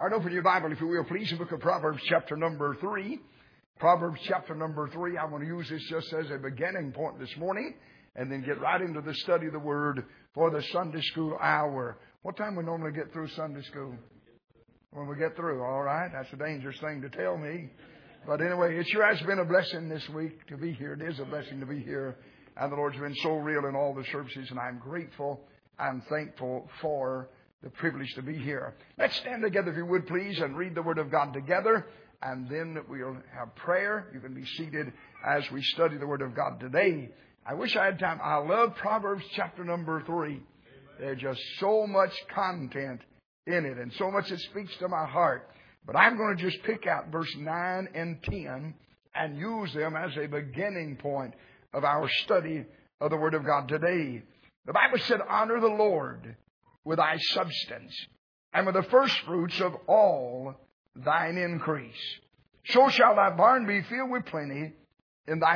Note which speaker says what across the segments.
Speaker 1: All right, open your Bible, if you will, please, the book of Proverbs, chapter number 3. Proverbs, chapter number 3. I want to use this just as a beginning point this morning, and then get right into the study of the Word for the Sunday school hour. What time we normally get through Sunday school? When we get through, all right? That's a dangerous thing to tell me. But anyway, it sure has been a blessing this week to be here. It is a blessing to be here. And the Lord's been so real in all the services, and I'm grateful and thankful for the privilege to be here. Let's stand together, if you would, please, and read the Word of God together. And then we'll have prayer. You can be seated as we study the Word of God today. I wish I had time. I love Proverbs chapter number 3. There's just so much content in it, and so much that speaks to my heart. But I'm going to just pick out verse 9 and 10 and use them as a beginning point of our study of the Word of God today. The Bible said, honor the Lord with thy substance, and with the firstfruits of all thine increase. So shall thy barn be filled with plenty, and thy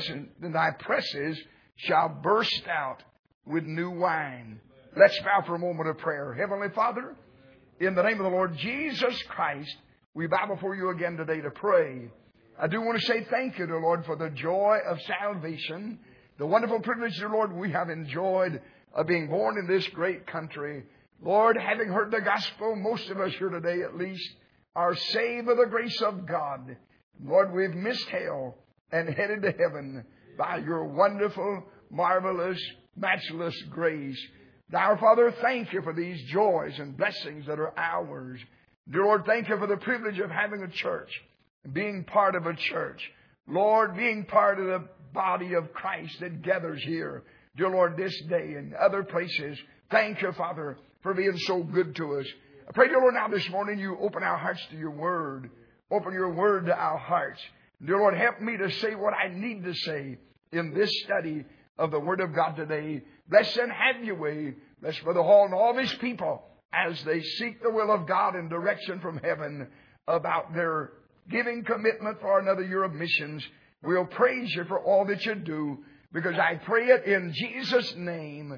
Speaker 1: presses shall burst out with new wine. Let's bow for a moment of prayer. Heavenly Father, in the name of the Lord Jesus Christ, we bow before you again today to pray. I do want to say thank you, dear Lord, for the joy of salvation, the wonderful privilege, dear Lord, we have enjoyed of being born in this great country. Lord, having heard the gospel, most of us here today at least are saved by the grace of God. Lord, we've missed hell and headed to heaven by your wonderful, marvelous, matchless grace. Our Father, thank you for these joys and blessings that are ours. Dear Lord, thank you for the privilege of having a church, being part of a church. Lord, being part of the body of Christ that gathers here. Dear Lord, this day and other places, thank you, Father, for being so good to us. I pray, dear Lord, now this morning you open our hearts to your Word. Open your Word to our hearts. Dear Lord, help me to say what I need to say in this study of the Word of God today. Bless and have your way. Bless Brother Hall and all these people as they seek the will of God and direction from heaven about their giving commitment for another year of missions. We'll praise you for all that you do, because I pray it in Jesus' name.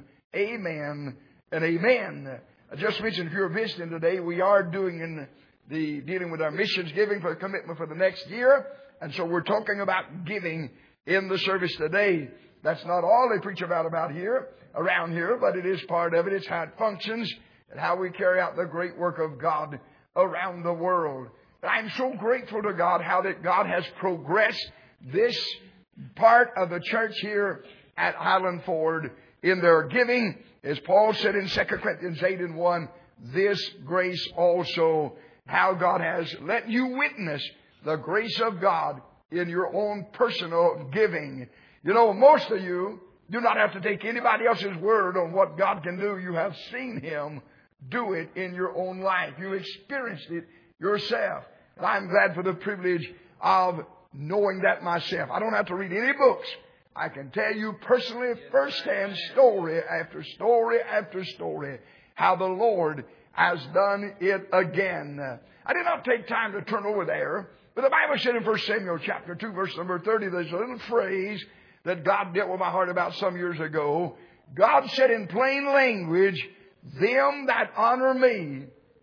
Speaker 1: Amen and amen. I just mentioned, if you're visiting today, we are dealing with our missions giving for commitment for the next year. And so we're talking about giving in the service today. That's not all they preach about around here, but it is part of it. It's how it functions and how we carry out the great work of God around the world. And I'm so grateful to God how that God has progressed this part of the church here at Highland Ford in their giving. As Paul said in 2 Corinthians 8:1, this grace also, how God has let you witness the grace of God in your own personal giving. You know, most of you do not have to take anybody else's word on what God can do. You have seen Him do it in your own life. You experienced it yourself. And I'm glad for the privilege of knowing that myself. I don't have to read any books. I can tell you personally, firsthand, story after story after story, how the Lord has done it again. I did not take time to turn over there, but the Bible said in 1 Samuel chapter 2, verse number 30, there's a little phrase that God dealt with my heart about some years ago. God said in plain language, them that honor me,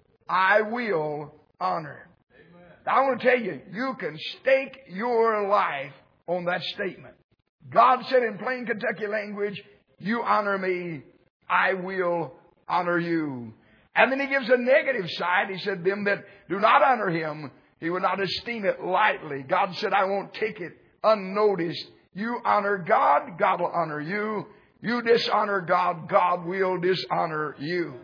Speaker 1: I will honor. Now, I want to tell you, you can stake your life on that statement. God said in plain Kentucky language, you honor me, I will honor you. And then He gives a negative side. He said, them that do not honor Him, He will not esteem it lightly. God said, I won't take it unnoticed. You honor God, God will honor you. You dishonor God, God will dishonor you.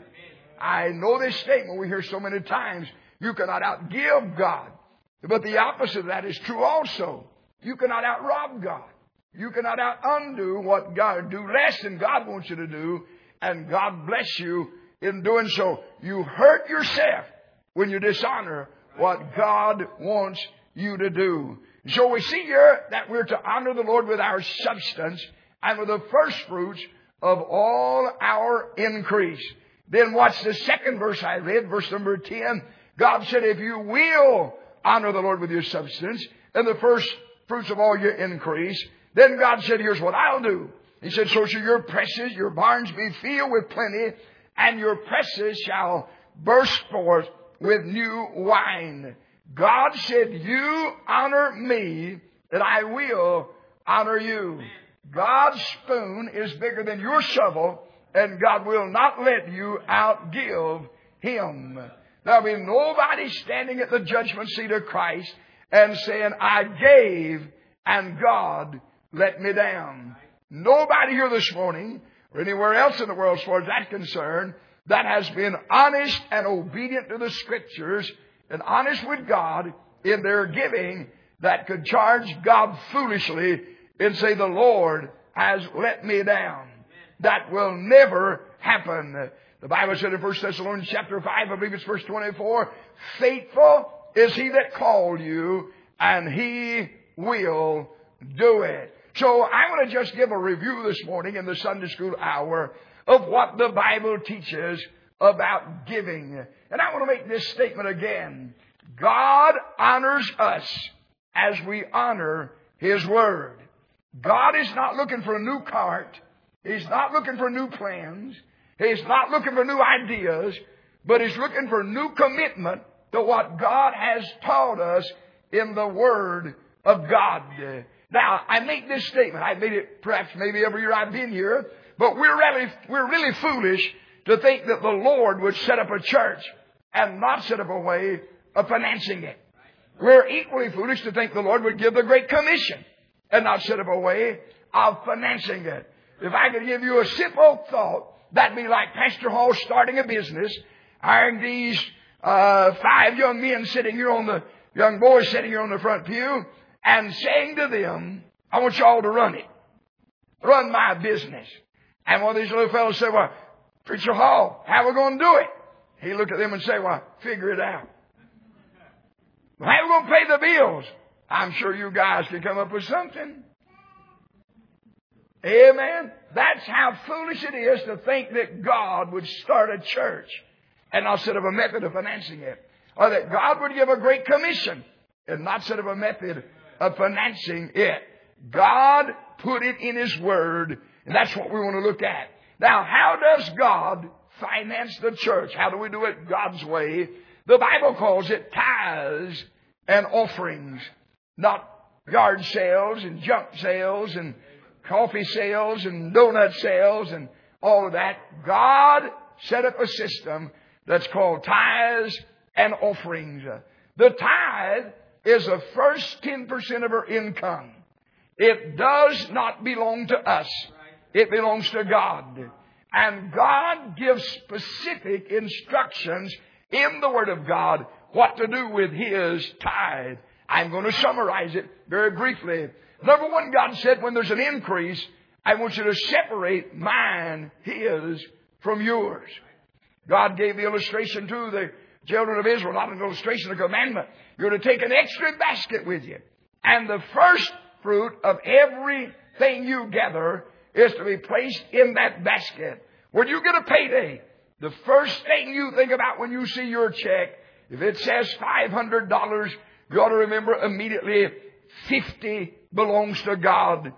Speaker 1: I know this statement we hear so many times. You cannot outgive God. But the opposite of that is true also. You cannot outrob God. You cannot undo what God do less than God wants you to do. And God bless you in doing so. You hurt yourself when you dishonor what God wants you to do. So we see here that we're to honor the Lord with our substance and with the first fruits of all our increase. Then watch the second verse I read, verse number 10. God said, if you will honor the Lord with your substance and the first fruits of all your increase, then God said, here's what I'll do. He said, so shall your presses, your barns be filled with plenty, and your presses shall burst forth with new wine. God said, you honor me, that I will honor you. God's spoon is bigger than your shovel, and God will not let you outgive Him. There'll be nobody standing at the judgment seat of Christ and saying, I gave and God let me down. Nobody here this morning or anywhere else in the world as far as that's concerned that has been honest and obedient to the Scriptures and honest with God in their giving that could charge God foolishly and say, the Lord has let me down. That will never happen. The Bible said in 1 Thessalonians chapter 5, I believe it's verse 24, faithful is He that called you, and He will do it. So I want to just give a review this morning in the Sunday school hour of what the Bible teaches about giving. And I want to make this statement again. God honors us as we honor His Word. God is not looking for a new cart. He's not looking for new plans. He's not looking for new ideas, but He's looking for new commitment to what God has taught us in the Word of God. Now, I make this statement. I made it perhaps maybe every year I've been here, but we're really foolish to think that the Lord would set up a church and not set up a way of financing it. We're equally foolish to think the Lord would give the Great Commission and not set up a way of financing it. If I could give you a simple thought, that'd be like Pastor Hall starting a business, hiring these 5 young men sitting here young boys sitting here on the front pew, and saying to them, I want you all to run it. Run my business. And one of these little fellows said, well, Preacher Hall, how are we going to do it? He looked at them and said, well, figure it out. Well, how are we going to pay the bills? I'm sure you guys can come up with something. Amen. That's how foolish it is to think that God would start a church and not set up a method of financing it. Or that God would give a great commission and not set up a method of financing it. God put it in His Word, and that's what we want to look at. Now, how does God finance the church? How do we do it God's way? The Bible calls it tithes and offerings, not yard sales and junk sales and coffee sales and donut sales and all of that. God set up a system that's called tithes and offerings. The tithe is the first 10% of our income. It does not belong to us. It belongs to God. And God gives specific instructions in the Word of God what to do with His tithe. I'm going to summarize it very briefly. Number one, God said, when there's an increase, I want you to separate mine, His, from yours. God gave the illustration to the children of Israel, not an illustration, a commandment. You're to take an extra basket with you. And the first fruit of everything you gather is to be placed in that basket. When you get a payday, the first thing you think about when you see your check, if it says $500, you ought to remember immediately 50 belongs to God.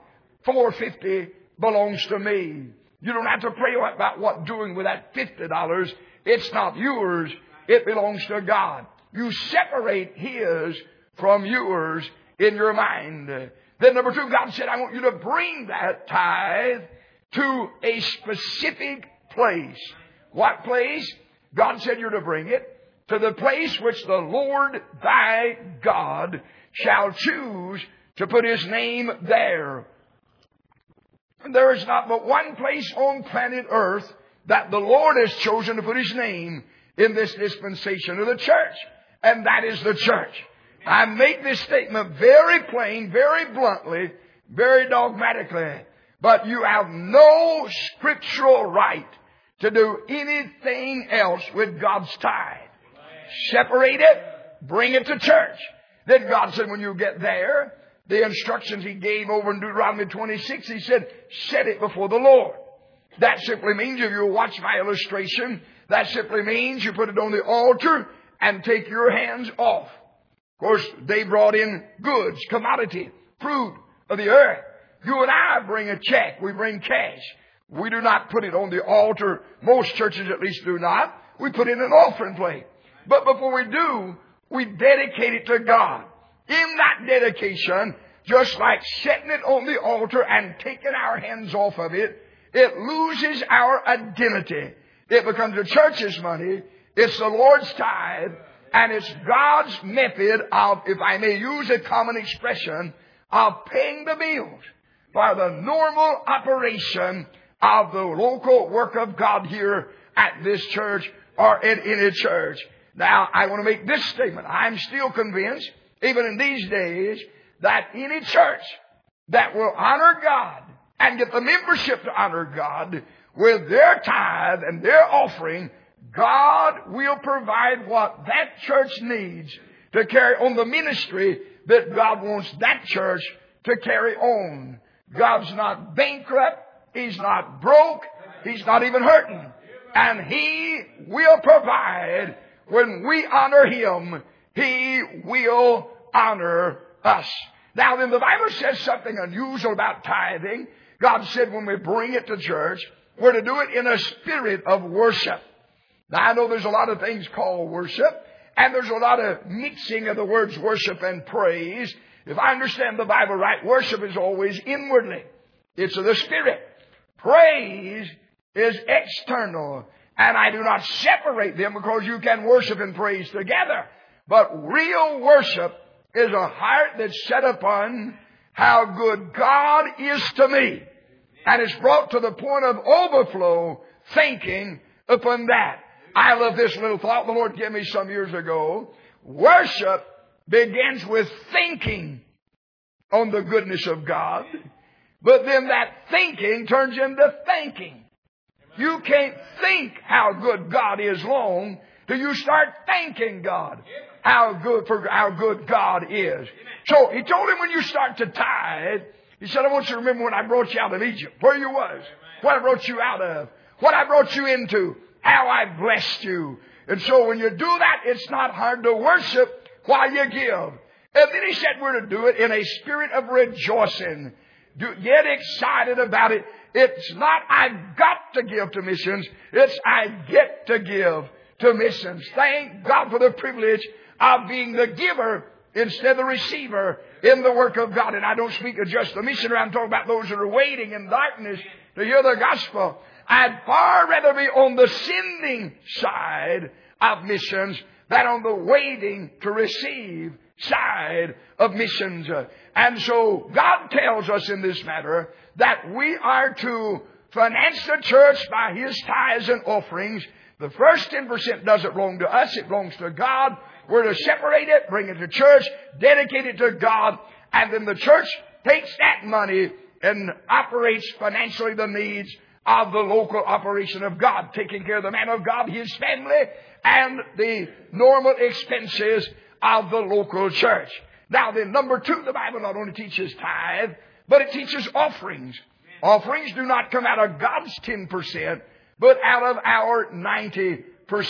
Speaker 1: 450 belongs to me. You don't have to pray about what doing with that $50. It's not yours. It belongs to God. You separate His from yours in your mind. Then number two, God said, I want you to bring that tithe to a specific place. What place? God said you're to bring it to the place which the Lord thy God shall choose to put His name there. And there is not but one place on planet Earth that the Lord has chosen to put His name in this dispensation of the church. And that is the church. I make this statement very plain, very bluntly, very dogmatically. But you have no scriptural right to do anything else with God's tithe. Separate it, bring it to church. Then God said when you get there, the instructions He gave over in Deuteronomy 26, He said, set it before the Lord. That simply means, if you watch my illustration, that simply means you put it on the altar and take your hands off. Of course, they brought in goods, commodity, fruit of the earth. You and I bring a check. We bring cash. We do not put it on the altar. Most churches at least do not. We put it in an offering plate. But before we do, we dedicate it to God. In that dedication, just like setting it on the altar and taking our hands off of it, it loses our identity. It becomes the church's money. It's the Lord's tithe. And it's God's method of, if I may use a common expression, of paying the bills for the normal operation of the local work of God here at this church or in any church. Now, I want to make this statement. I'm still convinced, even in these days, that any church that will honor God and get the membership to honor God with their tithe and their offering, God will provide what that church needs to carry on the ministry that God wants that church to carry on. God's not bankrupt. He's not broke. He's not even hurting. And He will provide. When we honor Him, He will honor us. Now then, the Bible says something unusual about tithing. God said when we bring it to church, we're to do it in a spirit of worship. Now I know there's a lot of things called worship, and there's a lot of mixing of the words worship and praise. If I understand the Bible right, worship is always inwardly. It's of the Spirit. Praise is external. And I do not separate them because you can worship and praise together. But real worship is a heart that's set upon how good God is to me. And it's brought to the point of overflow thinking upon that. I love this little thought the Lord gave me some years ago. Worship begins with thinking on the goodness of God. But then that thinking turns into thanking. You can't think how good God is long till you start thanking God how good God is. So He told him when you start to tithe, He said, I want you to remember when I brought you out of Egypt, where you was, what I brought you out of, what I brought you into, how I blessed you. And so when you do that, it's not hard to worship while you give. And then He said we're to do it in a spirit of rejoicing. Get excited about it. It's not I've got to give to missions. It's I get to give to missions. Thank God for the privilege of being the giver instead of the receiver in the work of God. And I don't speak of just the missionary. I'm talking about those that are waiting in darkness to hear the gospel. I'd far rather be on the sending side of missions than on the waiting to receive side of missions. And so God tells us in this matter that we are to finance the church by His tithes and offerings. The first 10% doesn't belong to us. It belongs to God. We're to separate it, bring it to church, dedicate it to God, and then the church takes that money and operates financially the needs of the local operation of God, taking care of the man of God, his family, and the normal expenses of the local church. Now then, number 2, the Bible not only teaches tithe, but it teaches offerings. Offerings do not come out of God's 10%, but out of our 90%.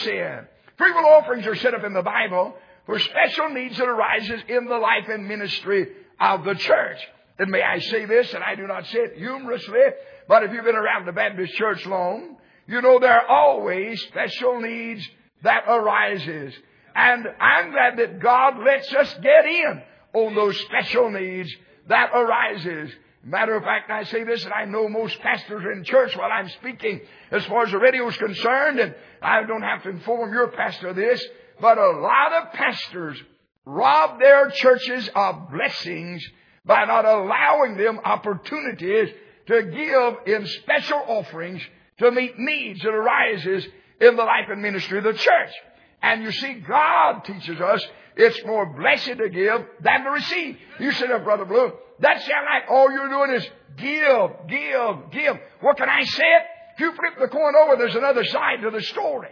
Speaker 1: Free will offerings are set up in the Bible for special needs that arises in the life and ministry of the church. And may I say this, and I do not say it humorously, but if you've been around the Baptist church long, you know there are always special needs that arises. And I'm glad that God lets us get in on those special needs that arises. Matter of fact, I say this, and I know most pastors are in church while I'm speaking as far as the radio is concerned, and I don't have to inform your pastor of this, but a lot of pastors rob their churches of blessings by not allowing them opportunities to give in special offerings to meet needs that arises in the life and ministry of the church. And you see, God teaches us it's more blessed to give than to receive. You say, Brother Blue, that sounds like all you're doing is give. Well, can I say it? If you flip the coin over, there's another side to the story.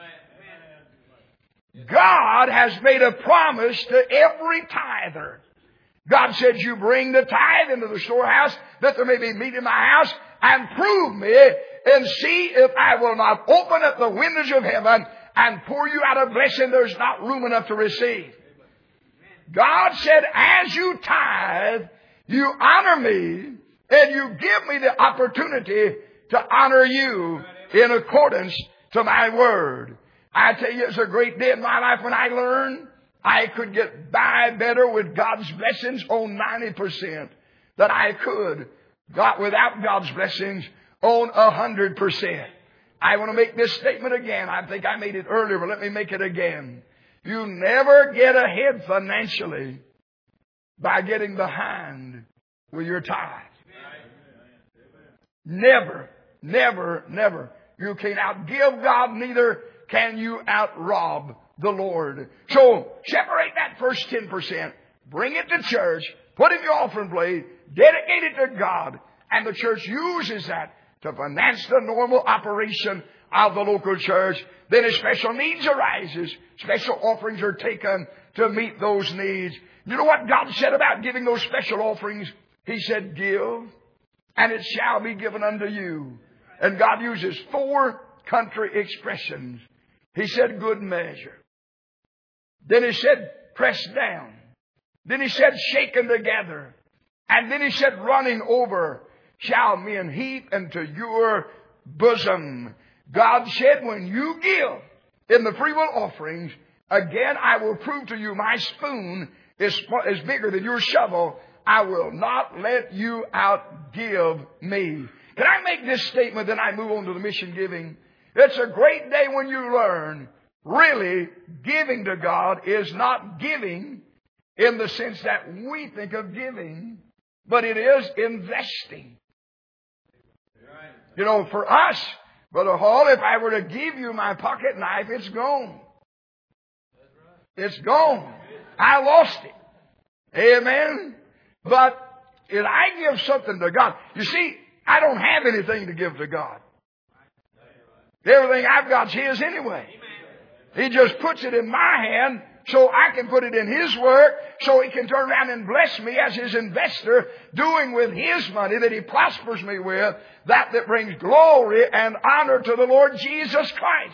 Speaker 1: God has made a promise to every tither. God said, you bring the tithe into the storehouse that there may be meat in my house, and prove me and see if I will not open up the windows of heaven and pour you out a blessing there's not room enough to receive. God said, as you tithe, you honor me, and you give me the opportunity to honor you in accordance to my word. I tell you, it's a great day in my life when I learned I could get by better with God's blessings on 90% than I could without God's blessings on 100%. I want to make this statement again. I think I made it earlier, but let me make it again. You never get ahead financially by getting behind with your tithe. Never, never, never. You can't outgive God, neither can you outrob the Lord. So, separate that first 10%, bring it to church, put in your offering plate, dedicate it to God, and the church uses that to finance the normal operation of the local church. Then as special needs arises, special offerings are taken to meet those needs. You know what God said about giving those special offerings? He said, give, and it shall be given unto you. And God uses 4 country expressions. He said, good measure. Then He said, pressed down. Then He said, shaken together. And then He said, running over shall men heap into your bosom. God said, when you give in the free will offerings, again, I will prove to you my spoon is bigger than your shovel. I will not let you outgive me. Can I make this statement, then I move on to the mission giving? It's a great day when you learn, really, giving to God is not giving in the sense that we think of giving, but it is investing. You know, for us, Brother Hall, if I were to give you my pocket knife, it's gone. It's gone. I lost it. Amen? But if I give something to God, you see, I don't have anything to give to God. Everything I've got's His anyway. He just puts it in my hand so I can put it in His work, so He can turn around and bless me as His investor, doing with His money that He prospers me with, that brings glory and honor to the Lord Jesus Christ.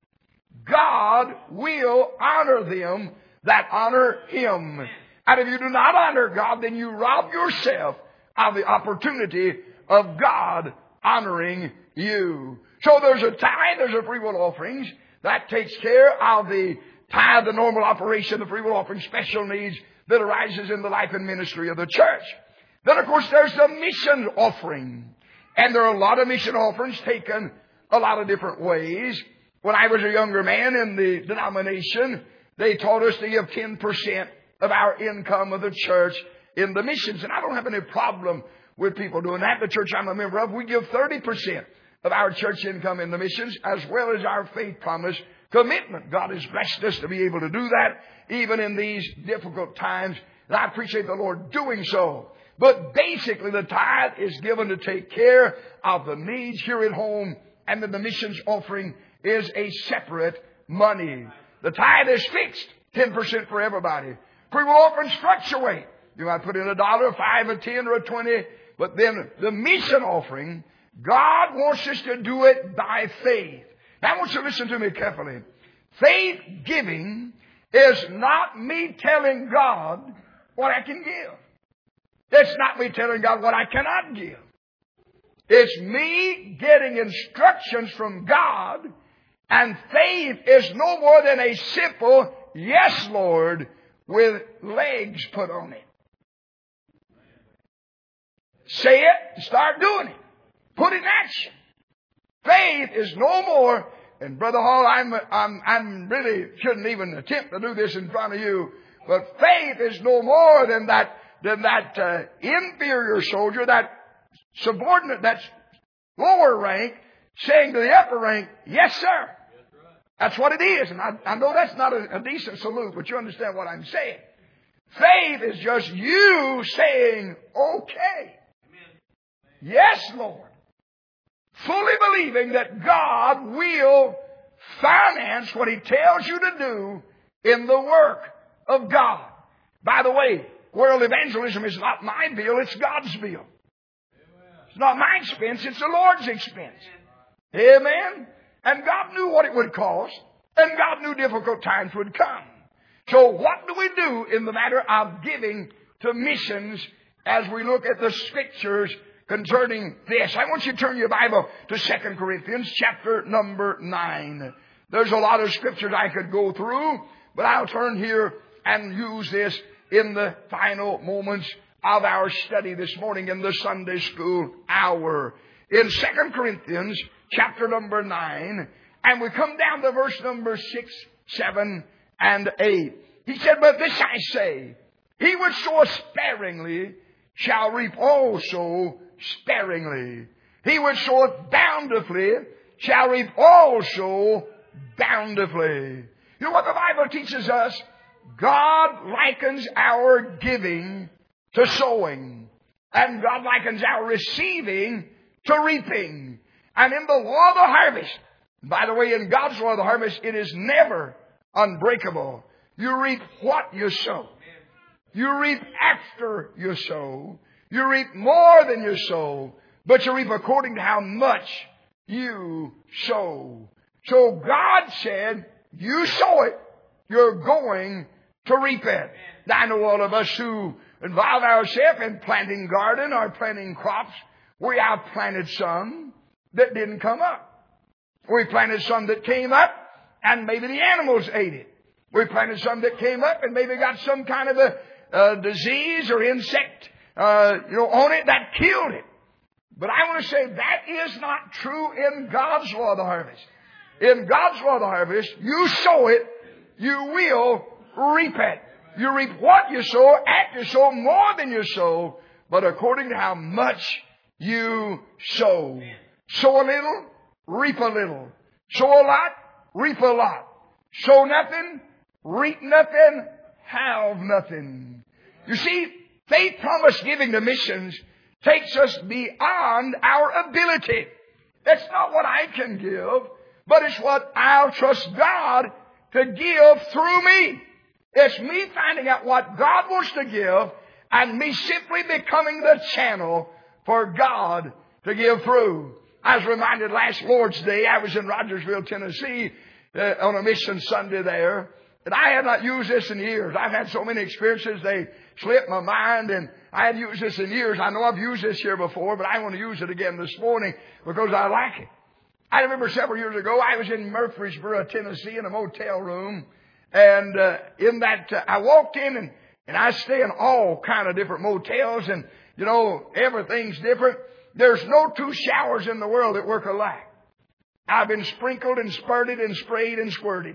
Speaker 1: God will honor them that honor Him. And if you do not honor God, then you rob yourself of the opportunity of God honoring you. So there's a tithe, there's a free will offerings. That takes care of the tithe, the normal operation, the free will offering, special needs that arises in the life and ministry of the church. Then, of course, there's the mission offering. And there are a lot of mission offerings taken a lot of different ways. When I was a younger man in the denomination, they taught us to give 10% of our income of the church in the missions. And I don't have any problem with people doing that. The church I'm a member of, we give 30% of our church income in the missions, as well as our faith promise commitment. God has blessed us to be able to do that, even in these difficult times. And I appreciate the Lord doing so. But basically, the tithe is given to take care of the needs here at home, and then the missions offering is a separate money. The tithe is fixed, 10% for everybody. Free will offerings fluctuate. You might put in $1, $5, or $10, or $20. But then the mission offering, God wants us to do it by faith. Now I want you to listen to me carefully. Faith giving is not me telling God what I can give. It's not me telling God what I cannot give. It's me getting instructions from God, and faith is no more than a simple, yes, Lord, with legs put on it. Say it, start doing it. Put it in action. Faith is no more, and Brother Hall, I'm really shouldn't even attempt to do this in front of you, but faith is no more than that inferior soldier, that subordinate, that lower rank, saying to the upper rank, yes, sir. That's what it is. And I know that's not a decent salute, but you understand what I'm saying. Faith is just you saying, okay. Yes, Lord. Fully believing that God will finance what He tells you to do in the work of God. By the way, world evangelism is not my bill, it's God's bill. It's not my expense, it's the Lord's expense. Amen? And God knew what it would cost, and God knew difficult times would come. So what do we do in the matter of giving to missions as we look at the Scriptures concerning this? I want you to turn your Bible to 2 Corinthians chapter number 9. There's a lot of scriptures I could go through, but I'll turn here and use this in the final moments of our study this morning in the Sunday school hour. In 2 Corinthians chapter number 9, and we come down to verse number 6, 7, and 8. He said, but this I say, he which soweth sparingly shall reap also sparingly. He which soweth bountifully shall reap also bountifully. You know what the Bible teaches us? God likens our giving to sowing. And God likens our receiving to reaping. And in the law of the harvest, by the way, in God's law of the harvest, it is never unbreakable. You reap what you sow. You reap after you sow. You reap more than you sow. But you reap according to how much you sow. So God said, you sow it, you're going to reap it. Now, I know all of us who involve ourselves in planting garden or planting crops, we have planted some that didn't come up. We planted some that came up and maybe the animals ate it. We planted some that came up and maybe got some kind of a disease or insect on it that killed it. But I want to say that is not true in God's law of the harvest. In God's law of the harvest, you sow it, you will reap it. You reap what you sow, at you sow, more than you sow, but according to how much you sow. Sow a little, reap a little. Sow a lot, reap a lot. Sow nothing, reap nothing, have nothing. You see, faith promise giving to missions takes us beyond our ability. It's not what I can give, but it's what I'll trust God to give through me. It's me finding out what God wants to give and me simply becoming the channel for God to give through. I was reminded last Lord's Day, I was in Rogersville, Tennessee, on a mission Sunday there. And I had not used this in years. I've had so many experiences, they slipped my mind, and I hadn't used this in years. I know I've used this here before, but I want to use it again this morning because I like it. I remember several years ago, I was in Murfreesboro, Tennessee, in a motel room. And in that, I walked in, and I stay in all kind of different motels, and, everything's different. There's no two showers in the world that work alike. I've been sprinkled and spurted and sprayed and squirted.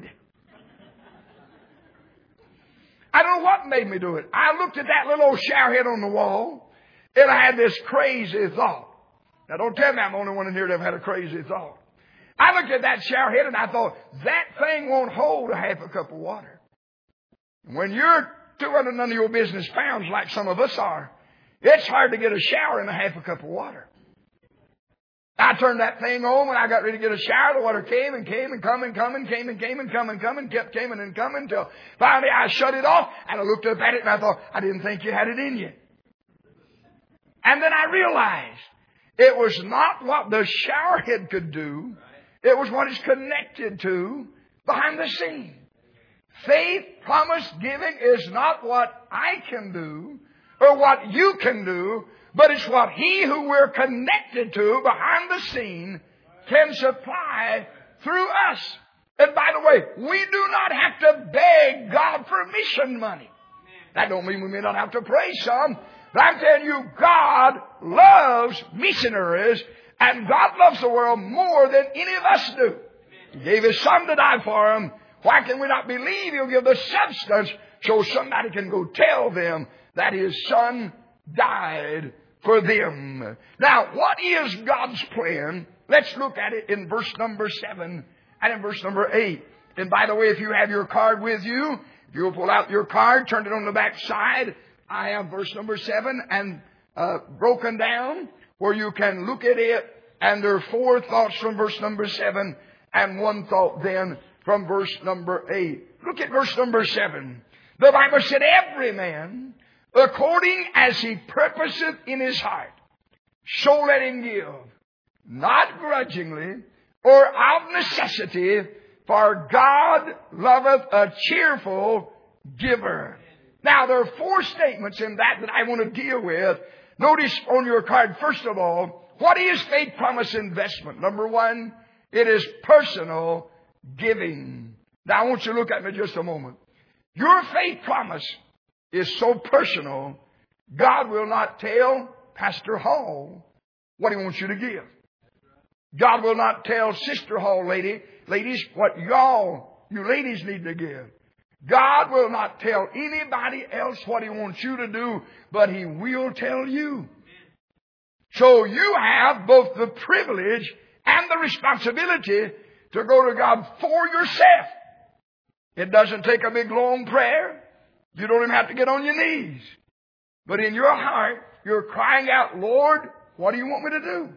Speaker 1: I don't know what made me do it. I looked at that little old shower head on the wall, and I had this crazy thought. Now, don't tell me I'm the only one in here that have had a crazy thought. I looked at that shower head, and I thought, that thing won't hold a half a cup of water. When you're 200 none of your business pounds like some of us are, it's hard to get a shower in a half a cup of water. I turned that thing on when I got ready to get a shower. The water came and came and come and come and came and came and come and come and kept coming and coming until finally I shut it off and I looked up at it and I thought, I didn't think you had it in you. And then I realized it was not what the shower head could do. It was what it's connected to behind the scene. Faith, promise giving is not what I can do or what you can do, but it's what He who we're connected to behind the scene can supply through us. And by the way, we do not have to beg God for mission money. That don't mean we may not have to pray some. But I'm telling you, God loves missionaries, and God loves the world more than any of us do. He gave His Son to die for them. Why can we not believe He'll give the substance so somebody can go tell them that His Son died for them? Now, what is God's plan? Let's look at it in verse number 7 and in verse number 8. And by the way, if you have your card with you, if you'll pull out your card, turn it on the back side. I have verse number 7 and broken down where you can look at it. And there are 4 thoughts from verse number 7 and 1 thought then from verse number 8. Look at verse number 7. The Bible said, every man, according as he purposeth in his heart, so let him give, not grudgingly or of necessity, for God loveth a cheerful giver. Now, there are 4 statements in that I want to deal with. Notice on your card, first of all, what is faith promise investment? Number 1, it is personal giving. Now I want you to look at me just a moment. Your faith promise is so personal, God will not tell Pastor Hall what He wants you to give. God will not tell Sister Hall ladies, what you ladies need to give. God will not tell anybody else what He wants you to do, but He will tell you. So you have both the privilege and the responsibility to go to God for yourself. It doesn't take a big long prayer. You don't even have to get on your knees. But in your heart, you're crying out, Lord, what do you want me to do?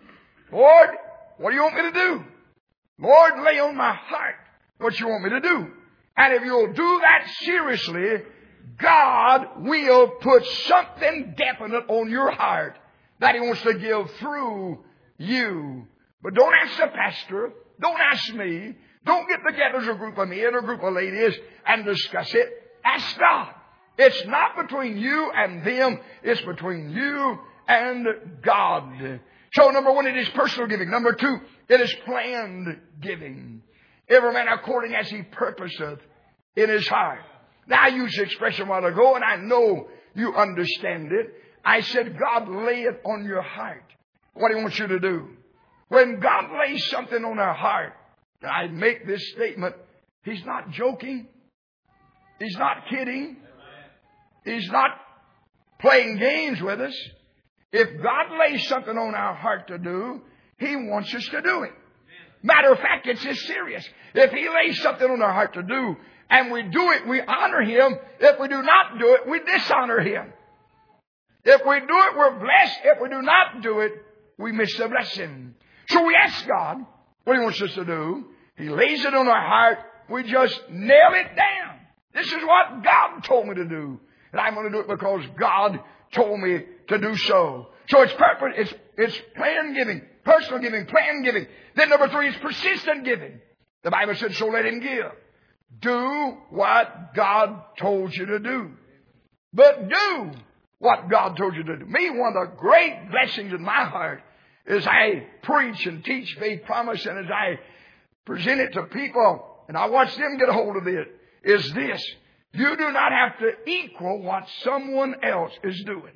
Speaker 1: Lord, what do you want me to do? Lord, lay on my heart what you want me to do. And if you'll do that seriously, God will put something definite on your heart that He wants to give through you. But don't ask the pastor. Don't ask me. Don't get together as a group of men or a group of ladies and discuss it. Ask God. It's not between you and them. It's between you and God. So number one, it is personal giving. Number two, it is planned giving. Every man according as he purposeth in his heart. Now I used the expression a while ago, and I know you understand it. I said, God lay it on your heart. What He wants you to do. When God lays something on our heart, I make this statement, He's not joking. He's not kidding. He's not playing games with us. If God lays something on our heart to do, He wants us to do it. Matter of fact, it's just serious. If He lays something on our heart to do, and we do it, we honor Him. If we do not do it, we dishonor Him. If we do it, we're blessed. If we do not do it, we miss the blessing. So we ask God what He wants us to do. He lays it on our heart. We just nail it down. This is what God told me to do. And I'm going to do it because God told me to do so. So it's planned giving, personal giving, planned giving. Then number three is persistent giving. The Bible said, so let him give. Do what God told you to do. But do what God told you to do. Me, one of the great blessings in my heart as I preach and teach faith promise, and as I present it to people, and I watch them get a hold of it, is this. You do not have to equal what someone else is doing.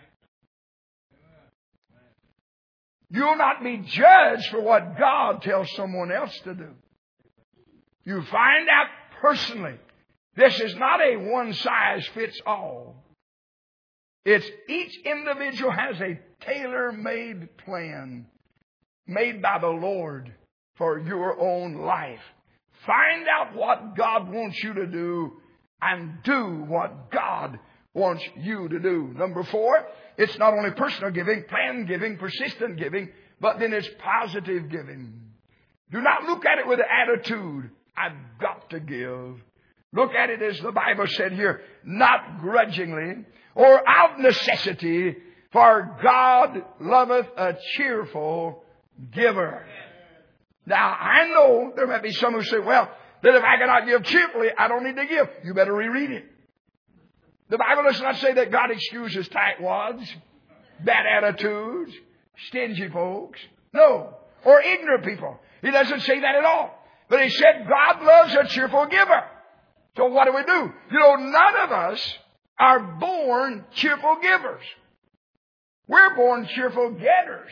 Speaker 1: You'll not be judged for what God tells someone else to do. You find out personally. This is not a one-size-fits-all. It's each individual has a tailor-made plan made by the Lord for your own life. Find out what God wants you to do and do what God wants you to do. Number four, it's not only personal giving, planned giving, persistent giving, but then it's positive giving. Do not look at it with the attitude, I've got to give. Look at it as the Bible said here, not grudgingly or out of necessity, for God loveth a cheerful giver. Now, I know there might be some who say, well, that if I cannot give cheerfully, I don't need to give. You better reread it. The Bible does not say that God excuses tightwads, bad attitudes, stingy folks. No. Or ignorant people. He doesn't say that at all. But He said God loves a cheerful giver. So what do? You know, none of us are born cheerful givers. We're born cheerful getters.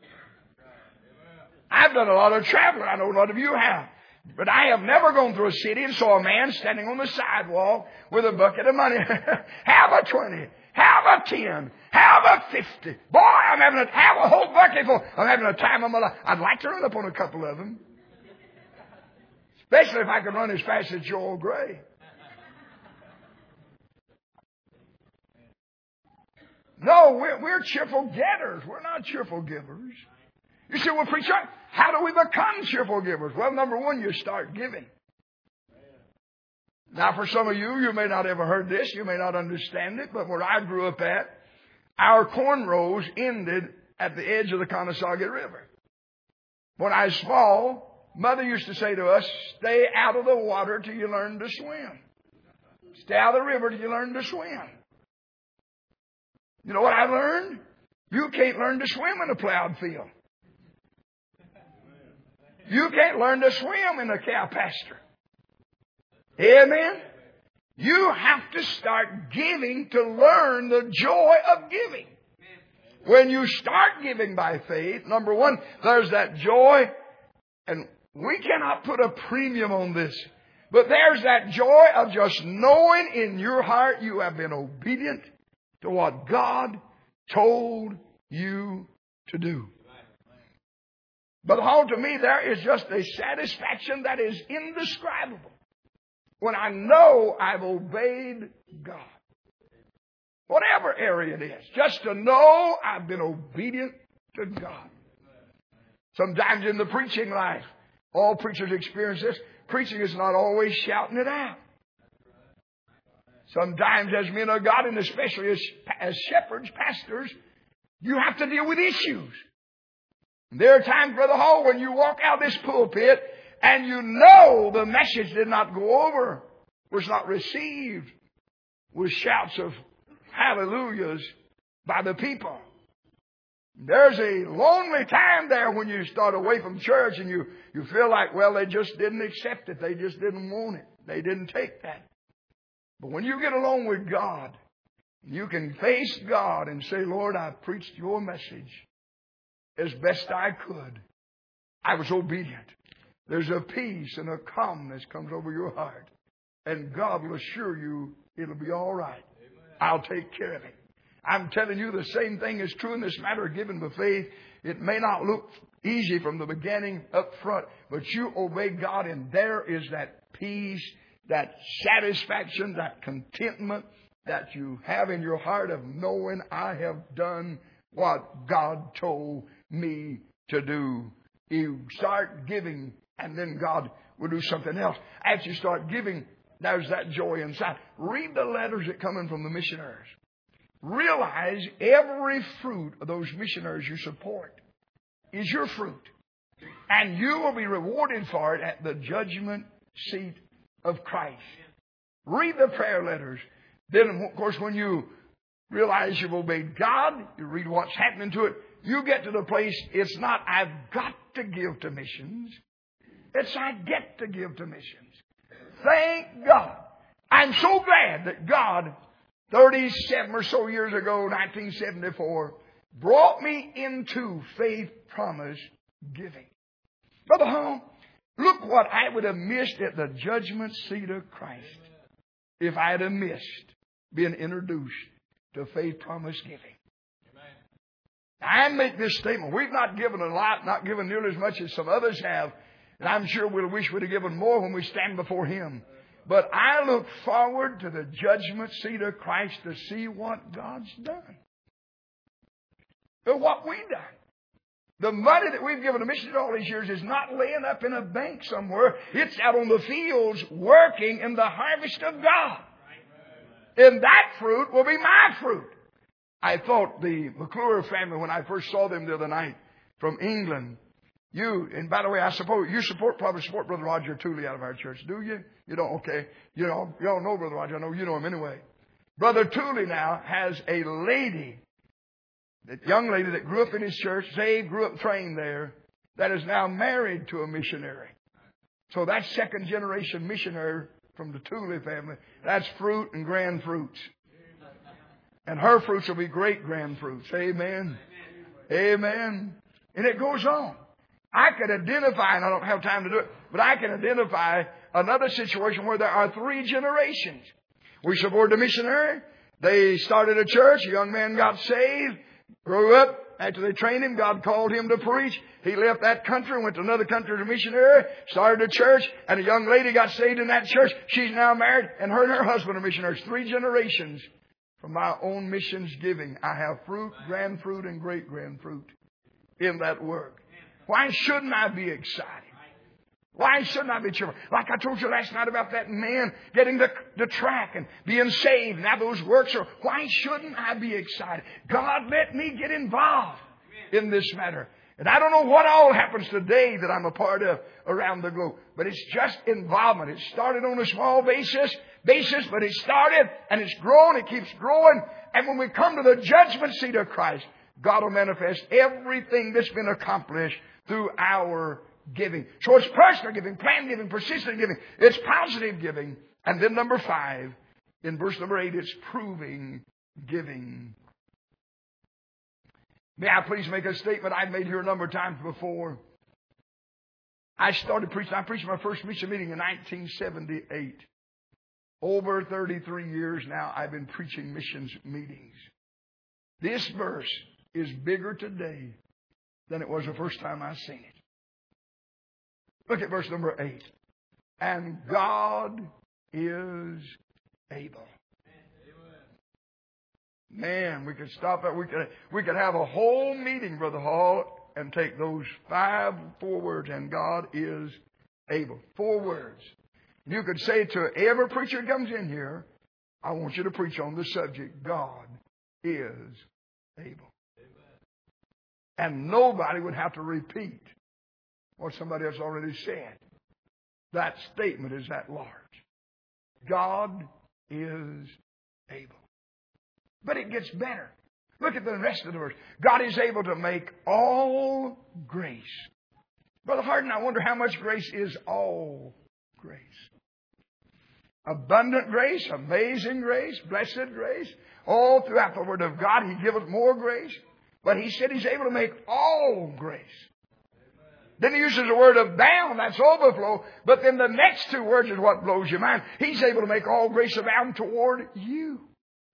Speaker 1: I've done a lot of traveling. I know a lot of you have. But I have never gone through a city and saw a man standing on the sidewalk with a bucket of money. Have a 20. Have a 10. Have a 50. Boy, have a whole bucket full. I'm having a time of my life. I'd like to run up on a couple of them. Especially if I could run as fast as Joel Gray. No, we're cheerful getters. We're not cheerful givers. You say, well, preacher, how do we become cheerful givers? Well, number one, you start giving. Now, for some of you, you may not ever heard this. You may not understand it. But where I grew up at, our corn rows ended at the edge of the Conasauguee River. When I was small, Mother used to say to us, stay out of the water till you learn to swim. Stay out of the river till you learn to swim. You know what I learned? You can't learn to swim in a plowed field. You can't learn to swim in a cow pasture. Amen? You have to start giving to learn the joy of giving. When you start giving by faith, number one, there's that joy. And we cannot put a premium on this. But there's that joy of just knowing in your heart you have been obedient to what God told you to do. But to me, there is just a satisfaction that is indescribable when I know I've obeyed God. Whatever area it is, just to know I've been obedient to God. Sometimes in the preaching life, all preachers experience this. Preaching is not always shouting it out. Sometimes as men of God, and especially as shepherds, pastors, you have to deal with issues. There are times, Brother Hall, when you walk out this pulpit and you know the message did not go over, was not received with shouts of hallelujahs by the people. There's a lonely time there when you start away from church and you feel like, well, they just didn't accept it. They just didn't want it. They didn't take that. But when you get along with God, you can face God and say, Lord, I preached your message as best I could. I was obedient. There's a peace and a calmness comes over your heart. And God will assure you it'll be all right. I'll take care of it. I'm telling you the same thing is true in this matter of giving by faith. It may not look easy from the beginning up front, but you obey God and there is that peace, that satisfaction, that contentment that you have in your heart of knowing I have done what God told me to do. You start giving and then God will do something else. As you start giving, there's that joy inside. Read the letters that come in from the missionaries. Realize every fruit of those missionaries you support is your fruit. And you will be rewarded for it at the judgment seat of Christ. Read the prayer letters. Then, of course, when you realize you've obeyed God, you read what's happening to it, you get to the place, it's not I've got to give to missions. It's I get to give to missions. Thank God. I'm so glad that God, 37 or so years ago, 1974, brought me into faith promise giving. Brother Hall, look what I would have missed at the judgment seat of Christ if I had missed being introduced to faith promise giving. I make this statement. We've not given a lot, not given nearly as much as some others have. And I'm sure we'll wish we'd have given more when we stand before Him. But I look forward to the judgment seat of Christ to see what God's done. But what we've done. The money that we've given to missions all these years is not laying up in a bank somewhere. It's out on the fields working in the harvest of God. And that fruit will be my fruit. I thought the McClure family, when I first saw them the other night from England, and by the way, I suppose you probably support Brother Roger Tooley out of our church, do you? You don't? Okay. You all know Brother Roger. I know you know him anyway. Brother Tooley now has a lady, that young lady that grew up in his church, saved, grew up trained there, that is now married to a missionary. So that's second generation missionary from the Tooley family. That's fruit and grand fruits. And her fruits will be great grand fruits. Amen. Amen. And it goes on. I can identify, and I don't have time to do it, but I can identify another situation where there are 3 generations. We support the missionary. They started a church. A young man got saved, grew up. After they trained him, God called him to preach. He left that country, went to another country as a missionary, started a church, and a young lady got saved in that church. She's now married, and her and her husband are missionaries. 3 generations from my own missions giving. I have fruit, grand fruit, and great grand fruit in that work. Why shouldn't I be excited? Why shouldn't I be cheerful? Like I told you last night about that man getting the track and being saved. Now those works are, why shouldn't I be excited? God, let me get involved in this matter. And I don't know what all happens today that I'm a part of around the globe. But it's just involvement. It started on a small basis, but it started and it's grown. It keeps growing. And when we come to the judgment seat of Christ, God will manifest everything that's been accomplished through our giving. So it's personal giving, planned giving, persistent giving. It's positive giving. And then number 5, in verse number 8, it's proving giving. May I please make a statement I've made here a number of times before. I preached my first mission meeting in 1978. Over 33 years now, I've been preaching missions meetings. This verse is bigger today than it was the first time I seen it. Look at verse number 8. And God is able. Man, we could stop that. We could have a whole meeting, Brother Hall, and take those 4 words, and God is able. 4 words. You could say to every preacher that comes in here, I want you to preach on the subject, God is able. And nobody would have to repeat what somebody else already said. That statement is that large. God is able. But it gets better. Look at the rest of the verse. God is able to make all grace. Brother Hardin, I wonder how much grace is all grace. Abundant grace, amazing grace, blessed grace. All throughout the Word of God, He giveth more grace. But He said He's able to make all grace. Then He uses the word abound, that's overflow. But then the next 2 words is what blows your mind. He's able to make all grace abound toward you.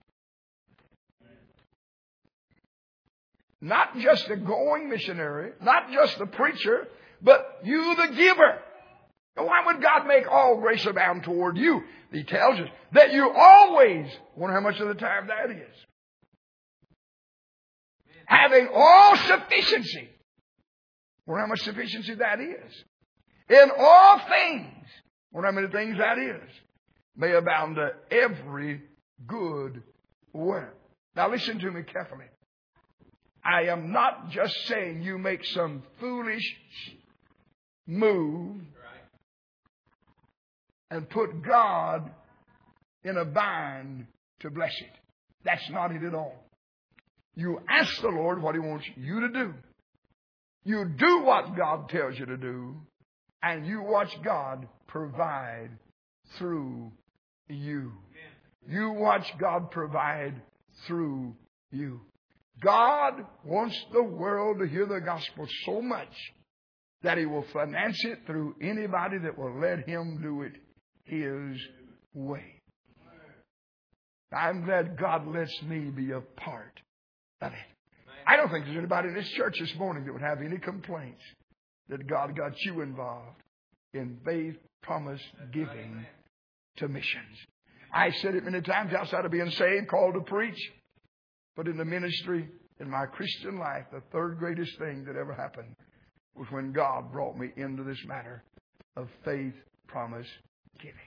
Speaker 1: Not just the going missionary, not just the preacher, but you the giver. Why would God make all grace abound toward you? He tells us that you always, wonder how much of the time that is. Having all sufficiency. Wonder how much sufficiency that is. In all things. Wonder how many things that is. May abound to every good work. Now listen to me carefully. I am not just saying you make some foolish move and put God in a bind to bless it. That's not it at all. You ask the Lord what He wants you to do. You do what God tells you to do, and you watch God provide through you. You watch God provide through you. God wants the world to hear the gospel so much that He will finance it through anybody that will let Him do it His way. I'm glad God lets me be a part of it. I don't think there's anybody in this church this morning that would have any complaints that God got you involved in faith, promise, giving to missions. I said it many times outside of being saved, called to preach. But in the ministry, in my Christian life, the 3rd greatest thing that ever happened was when God brought me into this matter of faith, promise, giving.